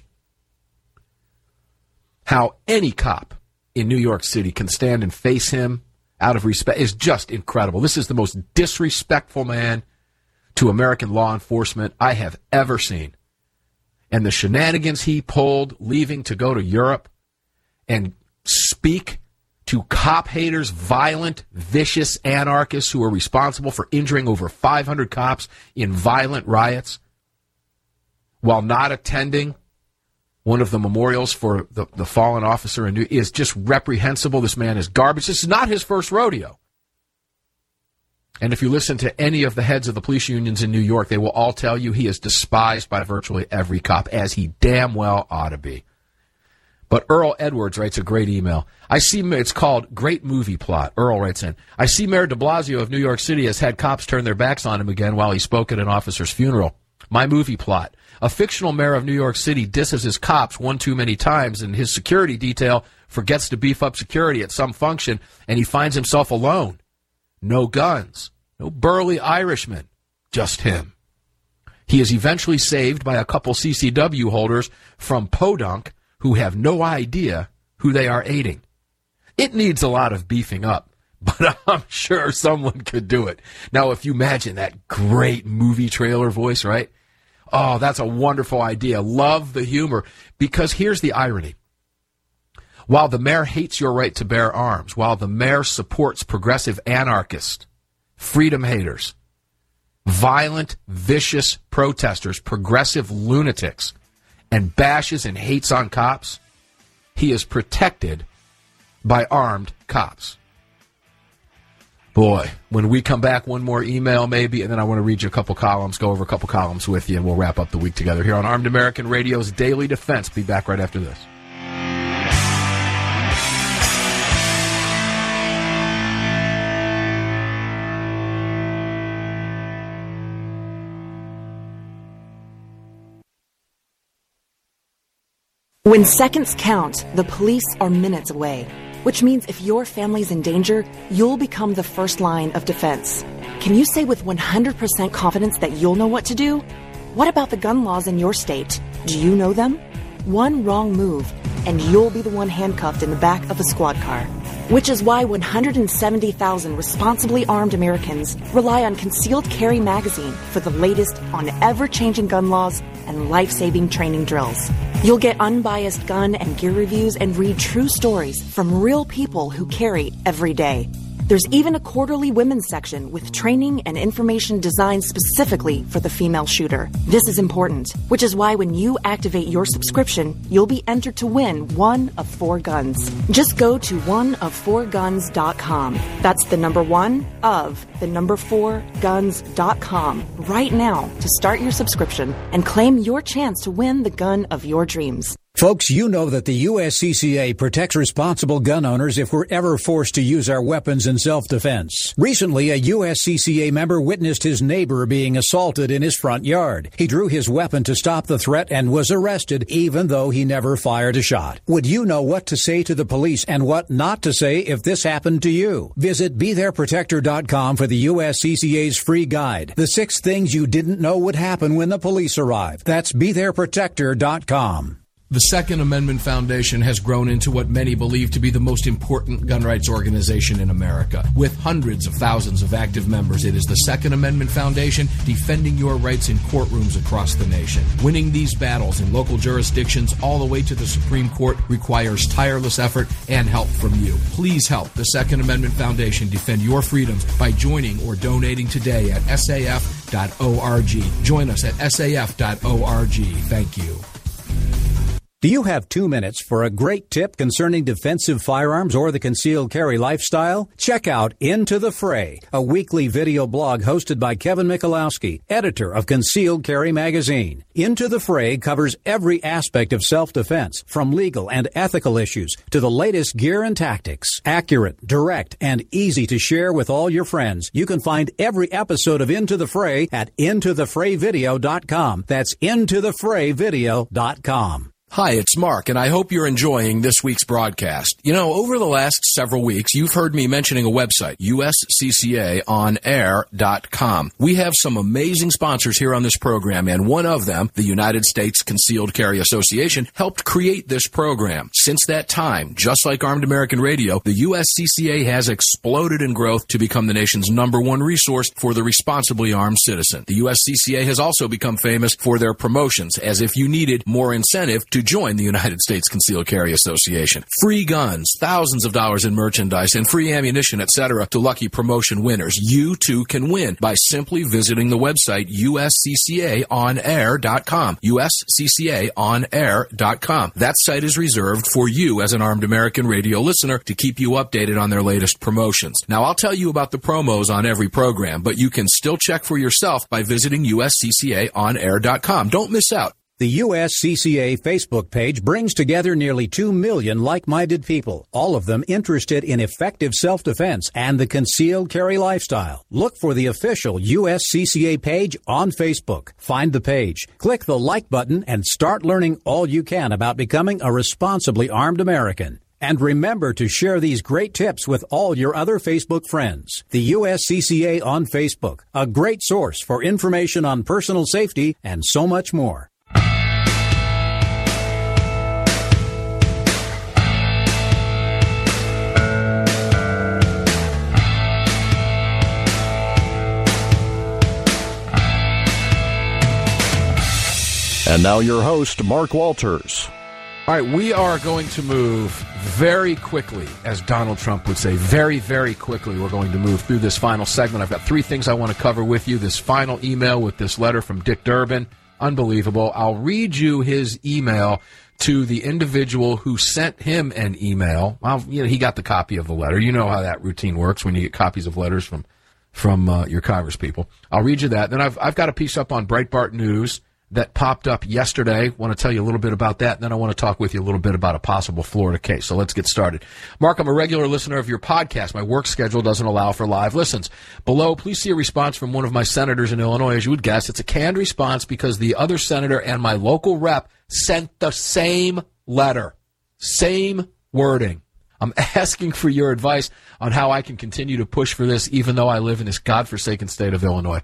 How any cop in New York City can stand and face him out of respect is just incredible. This is the most disrespectful man to American law enforcement I have ever seen. And the shenanigans he pulled leaving to go to Europe and speak to cop haters, violent, vicious anarchists who are responsible for injuring over five hundred cops in violent riots while not attending one of the memorials for the, the fallen officer in New is just reprehensible. This man is garbage. This is not his first rodeo. And if you listen to any of the heads of the police unions in New York, they will all tell you he is despised by virtually every cop, as he damn well ought to be. But Earl Edwards writes a great email. I see, it's called Great Movie Plot. Earl writes in, I see Mayor de Blasio of New York City has had cops turn their backs on him again while he spoke at an officer's funeral. My movie plot. A fictional mayor of New York City disses his cops one too many times, and his security detail forgets to beef up security at some function, and he finds himself alone. No guns. No burly Irishman. Just him. He is eventually saved by a couple C C W holders from Podunk who have no idea who they are aiding. It needs a lot of beefing up, but I'm sure someone could do it. Now, if you imagine that great movie trailer voice, right? Oh, that's a wonderful idea. Love the humor. Because here's the irony. While the mayor hates your right to bear arms, while the mayor supports progressive anarchists, freedom haters, violent, vicious protesters, progressive lunatics, and bashes and hates on cops, he is protected by armed cops. Boy, when we come back, one more email maybe, and then I want to read you a couple columns, go over a couple columns with you, and we'll wrap up the week together here on Armed American Radio's Daily Defense. Be back right after this. When seconds count, the police are minutes away, which means if your family's in danger, you'll become the first line of defense. Can you say with one hundred percent confidence that you'll know what to do? What about the gun laws in your state? Do you know them? One wrong move, and you'll be the one handcuffed in the back of a squad car. Which is why one hundred seventy thousand responsibly armed Americans rely on Concealed Carry Magazine for the latest on ever-changing gun laws and life-saving training drills. You'll get unbiased gun and gear reviews and read true stories from real people who carry every day. There's even a quarterly women's section with training and information designed specifically for the female shooter. This is important, which is why when you activate your subscription, you'll be entered to win one of four guns. Just go to one of four guns dot com. That's the number one of the number four guns dot com right now to start your subscription and claim your chance to win the gun of your dreams. Folks, you know that the U S C C A protects responsible gun owners if we're ever forced to use our weapons in self-defense. Recently, a U S C C A member witnessed his neighbor being assaulted in his front yard. He drew his weapon to stop the threat and was arrested, even though he never fired a shot. Would you know what to say to the police and what not to say if this happened to you? Visit be there protector dot com for the U S C C A's free guide, The Six Things You Didn't Know Would Happen When the Police Arrive. That's be there protector dot com. The Second Amendment Foundation has grown into what many believe to be the most important gun rights organization in America. With hundreds of thousands of active members, it is the Second Amendment Foundation defending your rights in courtrooms across the nation. Winning these battles in local jurisdictions all the way to the Supreme Court requires tireless effort and help from you. Please help the Second Amendment Foundation defend your freedoms by joining or donating today at S A F dot org. Join us at S A F dot org. Thank you. Do you have two minutes for a great tip concerning defensive firearms or the concealed carry lifestyle? Check out Into the Fray, a weekly video blog hosted by Kevin Michalowski, editor of Concealed Carry magazine. Into the Fray covers every aspect of self-defense, from legal and ethical issues to the latest gear and tactics. Accurate, direct, and easy to share with all your friends. You can find every episode of Into the Fray at into the fray video dot com. That's into the fray video dot com. Hi, it's Mark, and I hope you're enjoying this week's broadcast. You know, over the last several weeks, you've heard me mentioning a website, U S C C A on air dot com. We have some amazing sponsors here on this program, and one of them, the United States Concealed Carry Association, helped create this program. Since that time, just like Armed American Radio, the U S C C A has exploded in growth to become the nation's number one resource for the responsibly armed citizen. The U S C C A has also become famous for their promotions, as if you needed more incentive to join the United States Concealed Carry Association. Free guns, thousands of dollars in merchandise, and free ammunition, et cetera to lucky promotion winners. You too can win by simply visiting the website U S C C A on air dot com. U S C C A on air dot com. That site is reserved for you as an Armed American Radio listener to keep you updated on their latest promotions. Now, I'll tell you about the promos on every program, but you can still check for yourself by visiting U S C C A on air dot com. Don't miss out. The U S C C A Facebook page brings together nearly two million like-minded people, all of them interested in effective self-defense and the concealed carry lifestyle. Look for the official U S C C A page on Facebook. Find the page, click the like button, and start learning all you can about becoming a responsibly armed American. And remember to share these great tips with all your other Facebook friends. The U S C C A on Facebook, a great source for information on personal safety and so much more. And now your host, Mark Walters. All right, we are going to move very quickly, as Donald Trump would say, very, very quickly. We're going to move through this final segment. I've got three things I want to cover with you. This final email with this letter from Dick Durbin, unbelievable. I'll read you his email to the individual who sent him an email. Well, you know, he got the copy of the letter. You know how that routine works when you get copies of letters from from uh, your congresspeople. I'll read you that. Then I've I've got a piece up on Breitbart News that popped up yesterday. I want to tell you a little bit about that, and then I want to talk with you a little bit about a possible Florida case. So let's get started. Mark, I'm a regular listener of your podcast. My work schedule doesn't allow for live listens. Below, please see a response from one of my senators in Illinois. As you would guess, it's a canned response because the other senator and my local rep sent the same letter, same wording. I'm asking for your advice on how I can continue to push for this, even though I live in this godforsaken state of Illinois.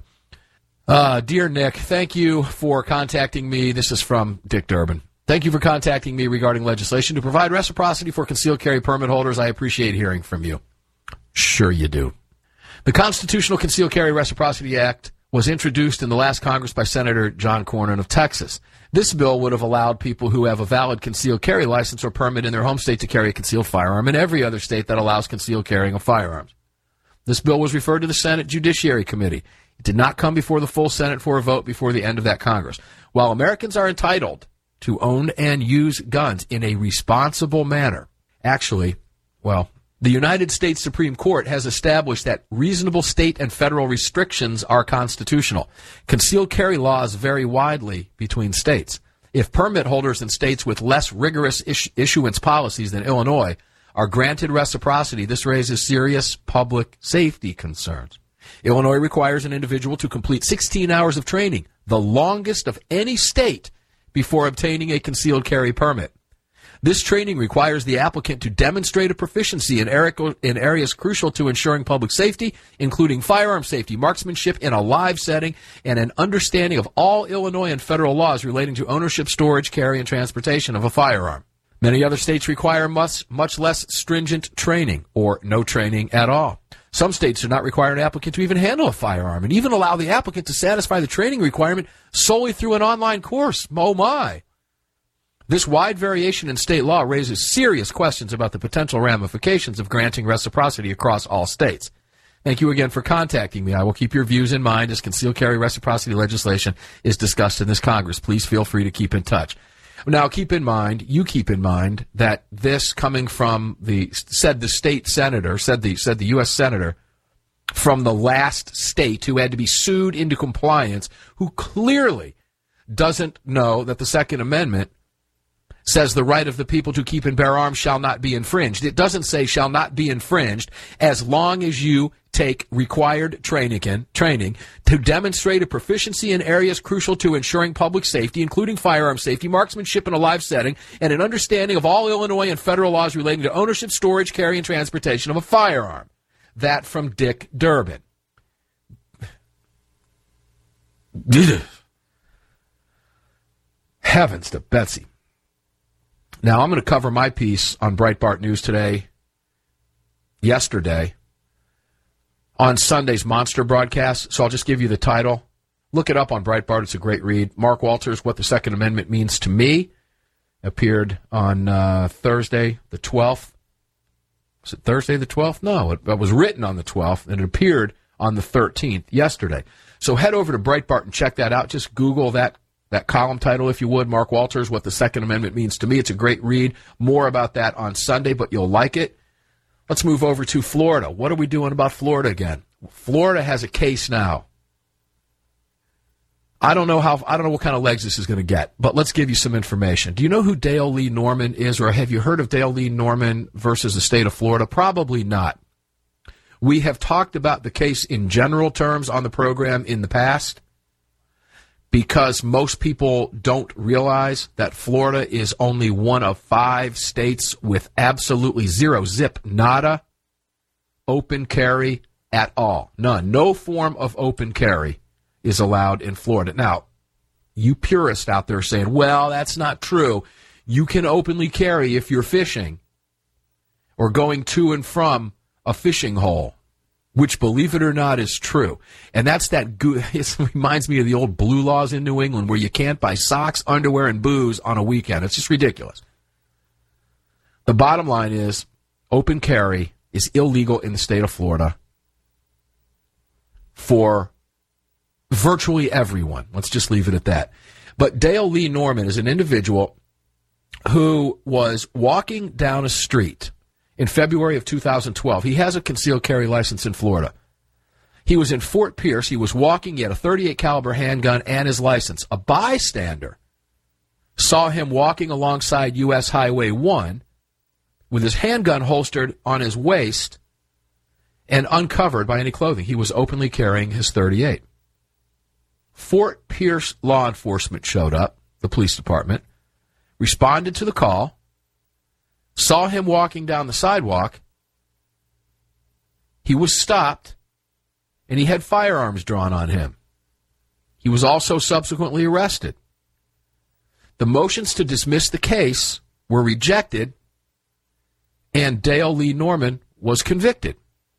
Uh, dear Nick, thank you for contacting me. This is from Dick Durbin. Thank you for contacting me regarding legislation to provide reciprocity for concealed carry permit holders. I appreciate hearing from you. Sure you do. The Constitutional Concealed Carry Reciprocity Act was introduced in the last Congress by Senator John Cornyn of Texas. This bill would have allowed people who have a valid concealed carry license or permit in their home state to carry a concealed firearm in every other state that allows concealed carrying of firearms. This bill was referred to the Senate Judiciary Committee. It did not come before the full Senate for a vote before the end of that Congress. While Americans are entitled to own and use guns in a responsible manner, actually, well, the United States Supreme Court has established that reasonable state and federal restrictions are constitutional. Concealed carry laws vary widely between states. If permit holders in states with less rigorous is- issuance policies than Illinois are granted reciprocity, this raises serious public safety concerns. Illinois requires an individual to complete sixteen hours of training, the longest of any state, before obtaining a concealed carry permit. This training requires the applicant to demonstrate a proficiency in, area, in areas crucial to ensuring public safety, including firearm safety, marksmanship in a live setting, and an understanding of all Illinois and federal laws relating to ownership, storage, carry, and transportation of a firearm. Many other states require much, much less stringent training, or no training at all. Some states do not require an applicant to even handle a firearm, and even allow the applicant to satisfy the training requirement solely through an online course. Oh my! This wide variation in state law raises serious questions about the potential ramifications of granting reciprocity across all states. Thank you again for contacting me. I will keep your views in mind as concealed carry reciprocity legislation is discussed in this Congress. Please feel free to keep in touch. Now, keep in mind, you keep in mind, that this coming from the, said the state senator, said the, said the U S senator from the last state who had to be sued into compliance, who clearly doesn't know that the Second Amendment says the right of the people to keep and bear arms shall not be infringed. It doesn't say shall not be infringed as long as you take required training, training to demonstrate a proficiency in areas crucial to ensuring public safety, including firearm safety, marksmanship in a live setting, and an understanding of all Illinois and federal laws relating to ownership, storage, carry, and transportation of a firearm. That from Dick Durbin. Heavens to Betsy. Now, I'm going to cover my piece on Breitbart News today, yesterday, on Sunday's Monster broadcast, so I'll just give you the title. Look it up on Breitbart. It's a great read. Mark Walters, What the Second Amendment Means to Me, appeared on uh, Thursday the twelfth. Was it Thursday the twelfth? No, it, it was written on the twelfth, and it appeared on the thirteenth, yesterday. So head over to Breitbart and check that out. Just Google that That column title, if you would, Mark Walters, What the Second Amendment Means to Me. It's a great read. More about that on Sunday, but you'll like it. Let's move over to Florida. What are we doing about Florida again? Florida has a case now. I don't know how, I don't know what kind of legs this is going to get, but let's give you some information. Do you know who Dale Lee Norman is, or have you heard of Dale Lee Norman versus the state of Florida? Probably not. We have talked about the case in general terms on the program in the past, because most people don't realize that Florida is only one of five states with absolutely zero, zip, nada, open carry at all. None. No form of open carry is allowed in Florida. Now, you purists out there saying, well, that's not true. You can openly carry if you're fishing or going to and from a fishing hole, which, believe it or not, is true. And that's that, go- it reminds me of the old blue laws in New England where you can't buy socks, underwear, and booze on a weekend. It's just ridiculous. The bottom line is open carry is illegal in the state of Florida for virtually everyone. Let's just leave it at that. But Dale Lee Norman is an individual who was walking down a street in February of two thousand twelve. He has a concealed carry license in Florida. He was in Fort Pierce. He was walking. He had a thirty-eight caliber handgun and his license. A bystander saw him walking alongside U S Highway one with his handgun holstered on his waist and uncovered by any clothing. He was openly carrying his thirty-eight. Fort Pierce law enforcement showed up, the police department, responded to the call, saw him walking down the sidewalk. He was stopped, and he had firearms drawn on him. He was also subsequently arrested. The motions to dismiss the case were rejected, and Dale Lee Norman was convicted.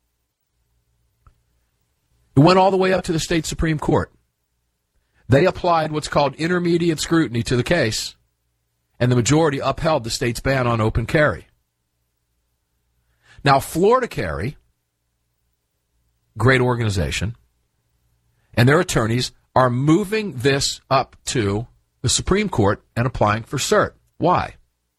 It went all the way up to the state Supreme Court. They applied what's called intermediate scrutiny to the case, and the majority upheld the state's ban on open carry. Now, Florida Carry, great organization, and their attorneys are moving this up to the Supreme Court and applying for cert. Why?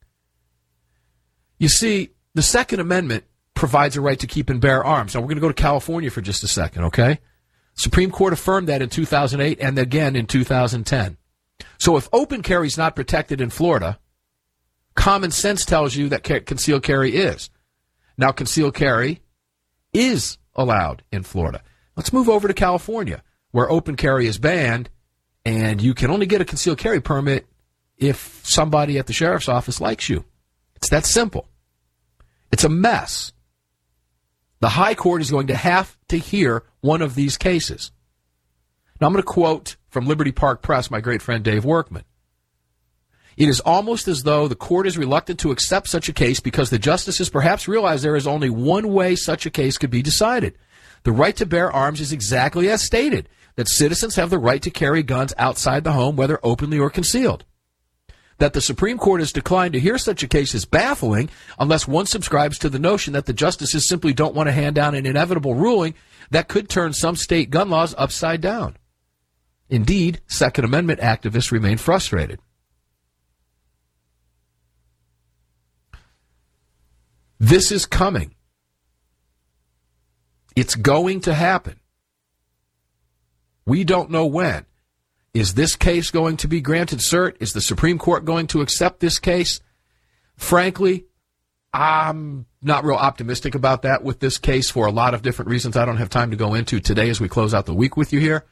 You see, the Second Amendment provides a right to keep and bear arms. Now, we're going to go to California for just a second, okay? Supreme Court affirmed that in two thousand eight and again in two thousand ten. So if open carry is not protected in Florida, common sense tells you that concealed carry is. Now, concealed carry is allowed in Florida. Let's move over to California, where open carry is banned, and you can only get a concealed carry permit if somebody at the sheriff's office likes you. It's that simple. It's a mess. The high court is going to have to hear one of these cases. Now, I'm going to quote from Liberty Park Press my great friend Dave Workman. It is almost as though the court is reluctant to accept such a case because the justices perhaps realize there is only one way such a case could be decided. The right to bear arms is exactly as stated, that citizens have the right to carry guns outside the home, whether openly or concealed. That the Supreme Court has declined to hear such a case is baffling unless one subscribes to the notion that the justices simply don't want to hand down an inevitable ruling that could turn some state gun laws upside down. Indeed, Second Amendment activists remain frustrated. This is coming. It's going to happen. We don't know when. Is this case going to be granted cert? Is the Supreme Court going to accept this case? Frankly, I'm not real optimistic about that with this case for a lot of different reasons I don't have time to go into today as we close out the week with you here.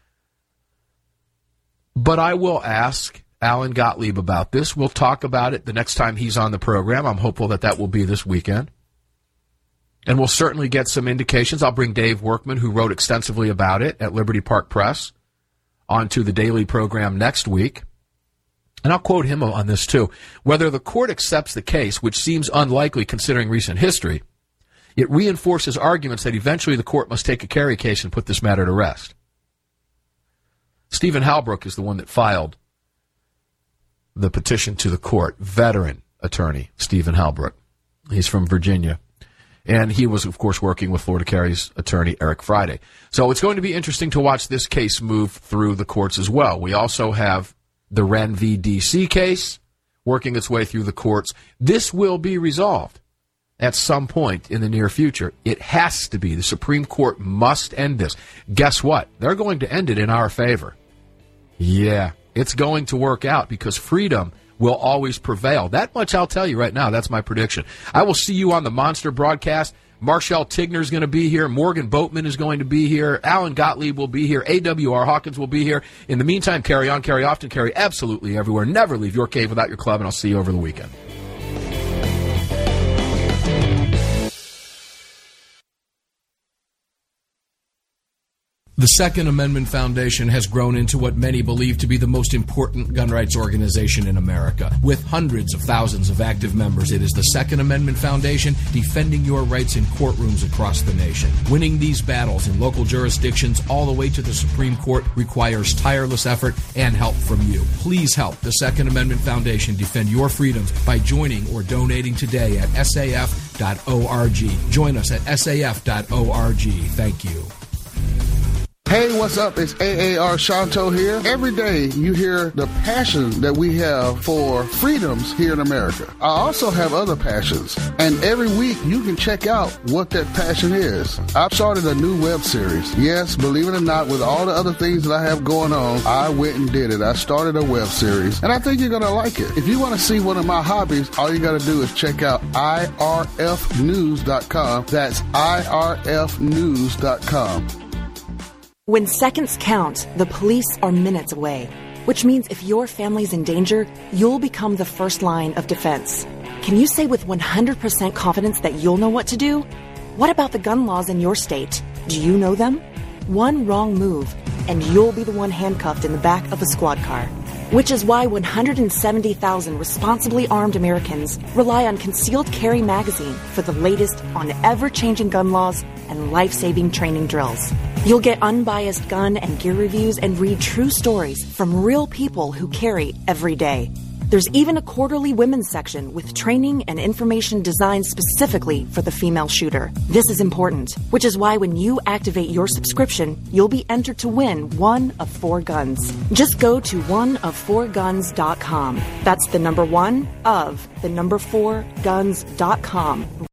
But I will ask Alan Gottlieb about this. We'll talk about it the next time he's on the program. I'm hopeful that that will be this weekend. And we'll certainly get some indications. I'll bring Dave Workman, who wrote extensively about it at Liberty Park Press, onto the daily program next week. And I'll quote him on this too. Whether the court accepts the case, which seems unlikely considering recent history, it reinforces arguments that eventually the court must take a Kerry case and put this matter to rest. Stephen Halbrook is the one that filed the petition to the court. Veteran attorney, Stephen Halbrook. He's from Virginia. And he was, of course, working with Florida Kerry's attorney, Eric Friday. So it's going to be interesting to watch this case move through the courts as well. We also have the Wren v. D C case working its way through the courts. This will be resolved at some point in the near future. It has to be. The Supreme Court must end this. Guess what? They're going to end it in our favor. Yeah, it's going to work out because freedom will always prevail. That much I'll tell you right now. That's my prediction. I will see you on the Monster broadcast. Marshall Tigner is going to be here. Morgan Boatman is going to be here. Alan Gottlieb will be here. A W R Hawkins will be here. In the meantime, carry on, carry often, carry absolutely everywhere. Never leave your cave without your club, and I'll see you over the weekend. The Second Amendment Foundation has grown into what many believe to be the most important gun rights organization in America. With hundreds of thousands of active members, it is the Second Amendment Foundation defending your rights in courtrooms across the nation. Winning these battles in local jurisdictions all the way to the Supreme Court requires tireless effort and help from you. Please help the Second Amendment Foundation defend your freedoms by joining or donating today at S A F dot org. Join us at S A F dot org. Thank you. Hey, what's up? It's A A R Shanto here. Every day you hear the passion that we have for freedoms here in America. I also have other passions, and every week you can check out what that passion is. I've started a new web series. Yes, believe it or not, with all the other things that I have going on, I went and did it. I started a web series, and I think you're going to like it. If you want to see one of my hobbies, all you got to do is check out I R F news dot com. That's I R F news dot com. When seconds count, the police are minutes away, which means if your family's in danger, you'll become the first line of defense. Can you say with one hundred percent confidence that you'll know what to do? What about the gun laws in your state? Do you know them? One wrong move, and you'll be the one handcuffed in the back of a squad car. Which is why one hundred seventy thousand responsibly armed Americans rely on Concealed Carry Magazine for the latest on ever-changing gun laws and life-saving training drills. You'll get unbiased gun and gear reviews and read true stories from real people who carry every day. There's even a quarterly women's section with training and information designed specifically for the female shooter. This is important, which is why when you activate your subscription, you'll be entered to win one of four guns. Just go to one of four guns dot com. That's the number one of the number four guns dot com.